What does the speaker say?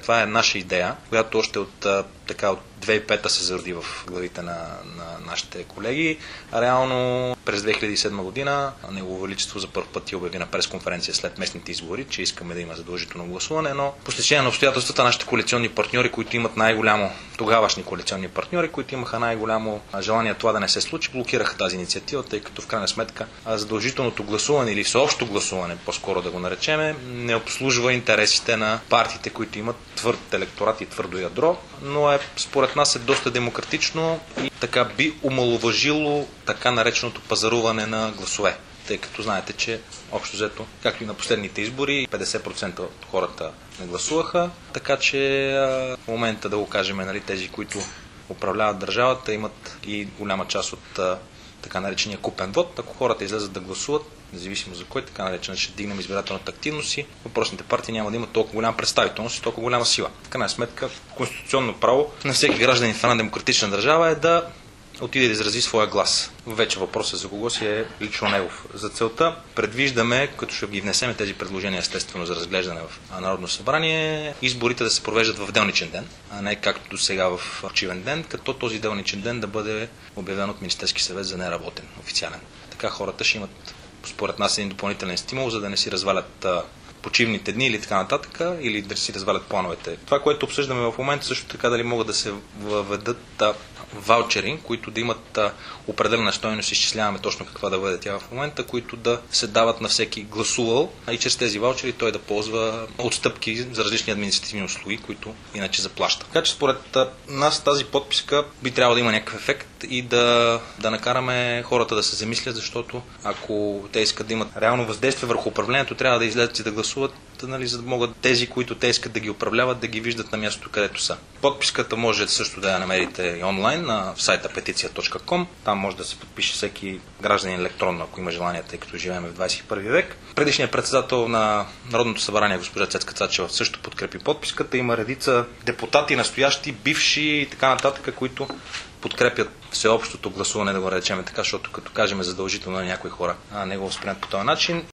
Това е наша идея, която още от 2005 се зароди в главите на нашите колеги. Реално през 2007 година Негово Величество за първ път обяви на пресконференция след местните избори, че искаме да има задължително гласуване, но по стечение на обстоятелствата нашите коалиционни партньори, които имат тогавашни коалиционни партньори, които имаха най-голямо желание това да не се случи, блокираха тази инициатива, тъй като в крайна сметка задължителното гласуване или всеобщо гласуване, по-скоро да го наречеме, не обслужва интересите на партиите, които имат твърд електорат и твърдо ядро, но според нас е доста демократично и така би омаловажило така нареченото пазаруване на гласове. Тъй като знаете, че общо взето, както и на последните избори, 50% от хората не гласуваха, така че в момента да го кажем, тези, които управляват държавата, имат и голяма част от така наречения купен вод. Ако хората излезат да гласуват, независимо за кой, така наречено ще дигнем избирателната активност и въпросните партии няма да имат толкова голяма представителност и толкова голяма сила. В крайна сметка, конституционно право на всеки гражданин в една демократична държава е да отиде да изрази своя глас. Вече въпросът за кого си е лично негов. За целта предвиждаме, като ще ги внесем тези предложения естествено за разглеждане в Народно събрание, изборите да се провеждат в делничен ден, а не както до сега в почивен ден, като този делничен ден да бъде обявен от Министерски съвет за неработен, официален. Така хората ще имат, според нас, един допълнителен стимул, за да не си развалят почивните дни или така нататък, или да си развалят плановете. Това, което обсъждаме в момента, също така дали могат да се въведат ваучери, които да имат определена стойност, изчисляваме точно каква да бъде тя в момента, които да се дават на всеки гласувал и чрез тези ваучери той да ползва отстъпки за различни административни услуги, които иначе заплаща. Така че според нас тази подписка би трябвало да има някакъв ефект и да накараме хората да се замислят, защото ако те искат да имат реално въздействие върху управлението, трябва да излезат и да гласуват, за да могат тези, които те искат да ги управляват, да ги виждат на мястото, където са. Подписката може също да я намерите и онлайн на сайта peticia.com. Там може да се подпише всеки гражданин електронно, ако има желание, тъй като живеем в 21 век. Предишният председател на Народното събрание, госпожа Цецка Цачева, също подкрепи подписката. Има редица депутати, настоящи, бивши и така нататък, които подкрепят всеобщото гласуване, да го речем така, защото като кажем задължително на някои хора не го възприемат по този начин.